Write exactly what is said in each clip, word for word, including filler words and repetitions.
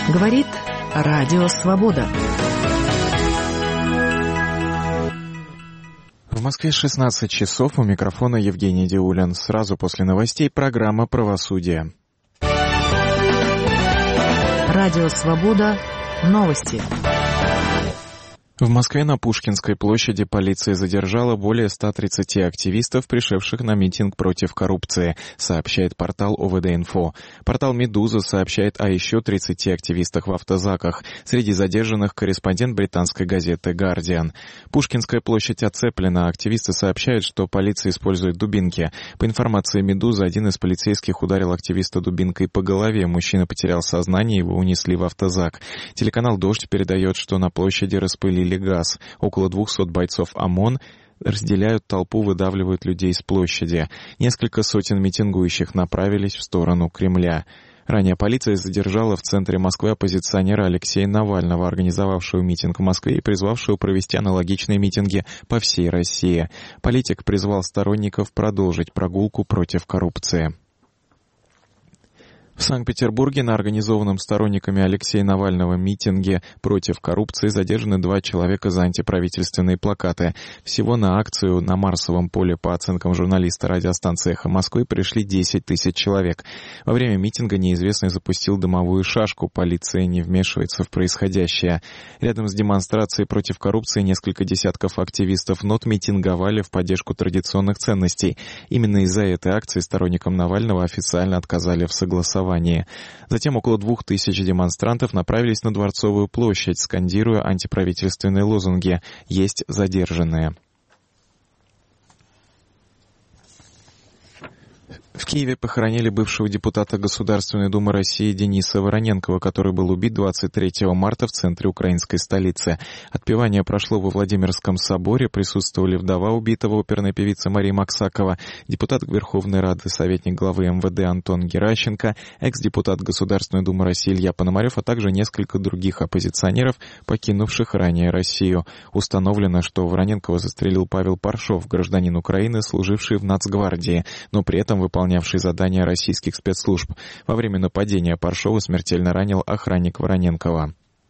Говорит Радио Свобода. В Москве шестнадцать часов, у микрофона Евгений Диулин. Сразу после новостей программа «Правосудие». Радио Свобода. Новости. В Москве на Пушкинской площади полиция задержала более ста тридцати активистов, пришедших на митинг против коррупции, сообщает портал о вэ дэ инфо. Портал «Медуза» сообщает о еще тридцати активистах в автозаках. Среди задержанных корреспондент британской газеты «Гардиан». Пушкинская площадь оцеплена. Активисты сообщают, что полиция использует дубинки. По информации «Медузы», один из полицейских ударил активиста дубинкой по голове. Мужчина потерял сознание, его унесли в автозак. Телеканал «Дождь» передает, что на площади распылили газ. Около двухсот бойцов ОМОН разделяют толпу, выдавливают людей с площади. Несколько сотен митингующих направились в сторону Кремля. Ранее полиция задержала в центре Москвы оппозиционера Алексея Навального, организовавшего митинг в Москве и призвавшего провести аналогичные митинги по всей России. Политик призвал сторонников продолжить прогулку против коррупции. В Санкт-Петербурге на организованном сторонниками Алексея Навального митинге против коррупции задержаны два человека за антиправительственные плакаты. Всего на акцию на Марсовом поле, по оценкам журналиста радиостанции «Эхо Москвы», пришли десять тысяч человек. Во время митинга неизвестный запустил дымовую шашку. Полиция не вмешивается в происходящее. Рядом с демонстрацией против коррупции несколько десятков активистов НОТ митинговали в поддержку традиционных ценностей. Именно из-за этой акции сторонникам Навального официально отказали в согласовании. Затем около двух тысяч демонстрантов направились на Дворцовую площадь, скандируя антиправительственные лозунги «Есть задержанные». В Киеве похоронили бывшего депутата Государственной Думы России Дениса Вороненкова, который был убит двадцать третьего марта в центре украинской столицы. Отпевание прошло во Владимирском соборе, присутствовали вдова убитого, оперная певица Мария Максакова, депутат Верховной Рады, советник главы эм вэ дэ Антон Геращенко, экс-депутат Государственной Думы России Илья Пономарев, а также несколько других оппозиционеров, покинувших ранее Россию. Установлено, что Вороненкова застрелил Павел Паршов, гражданин Украины, служивший в Нацгвардии, но при этом выполнявший задания российских спецслужб. Во время нападения Паршова смертельно ранил охранник Вороненкова.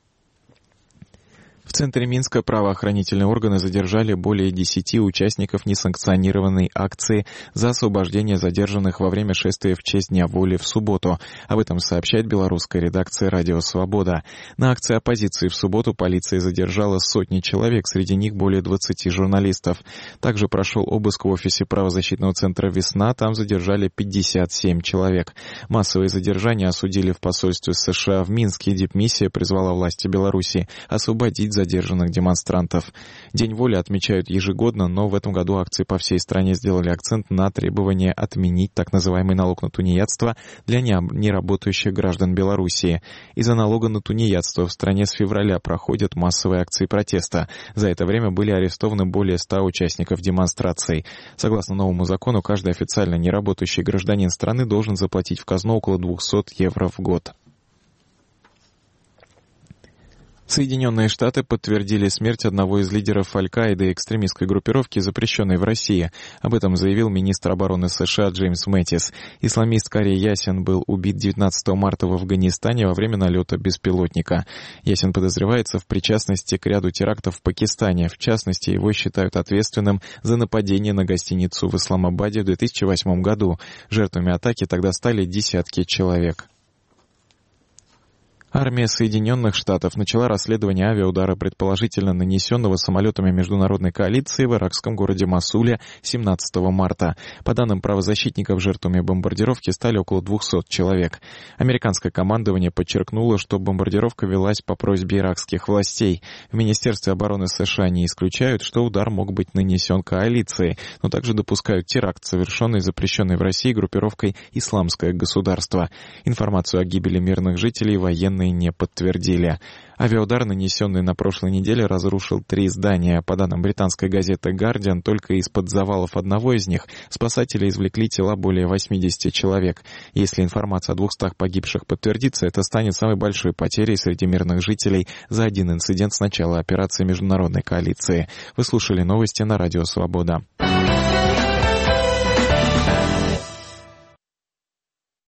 В центре Минска правоохранительные органы задержали более десяти участников несанкционированной акции за освобождение задержанных во время шествия в честь Дня воли в субботу. Об этом сообщает белорусская редакция «Радио Свобода». На акции оппозиции в субботу полиция задержала сотни человек, среди них более двадцати журналистов. Также прошел обыск в офисе правозащитного центра «Весна», там задержали пятьдесят семь человек. Массовые задержания осудили в посольстве США в Минске. Дипмиссия призвала власти Беларуси освободить задержанных демонстрантов. День воли отмечают ежегодно, но в этом году акции по всей стране сделали акцент на требование отменить так называемый налог на тунеядство для неработающих граждан Белоруссии. Из-за налога на тунеядство в стране с февраля проходят массовые акции протеста. За это время были арестованы более ста участников демонстраций. Согласно новому закону, каждый официально неработающий гражданин страны должен заплатить в казну около двухсот евро в год. Соединенные Штаты подтвердили смерть одного из лидеров Аль-Каиды, экстремистской группировки, запрещенной в России. Об этом заявил министр обороны США Джеймс Мэттис. Исламист Кари Ясин был убит девятнадцатого марта в Афганистане во время налета беспилотника. Ясин подозревается в причастности к ряду терактов в Пакистане. В частности, его считают ответственным за нападение на гостиницу в Исламабаде в две тысячи восьмом году. Жертвами атаки тогда стали десятки человек. Армия Соединенных Штатов начала расследование авиаудара, предположительно нанесенного самолетами международной коалиции в иракском городе Мосуле семнадцатого марта. По данным правозащитников, жертвами бомбардировки стали около двухсот человек. Американское командование подчеркнуло, что бомбардировка велась по просьбе иракских властей. В Министерстве обороны США не исключают, что удар мог быть нанесен коалицией, но также допускают теракт, совершенный запрещенной в России группировкой «Исламское государство». Информацию о гибели мирных жителей военные не подтвердили. Авиаудар, нанесенный на прошлой неделе, разрушил три здания. По данным британской газеты «Гардиан», только из-под завалов одного из них спасатели извлекли тела более восьмидесяти человек. Если информация о двухстах погибших подтвердится, это станет самой большой потерей среди мирных жителей за один инцидент с начала операции международной коалиции. Вы слушали новости на Радио Свобода.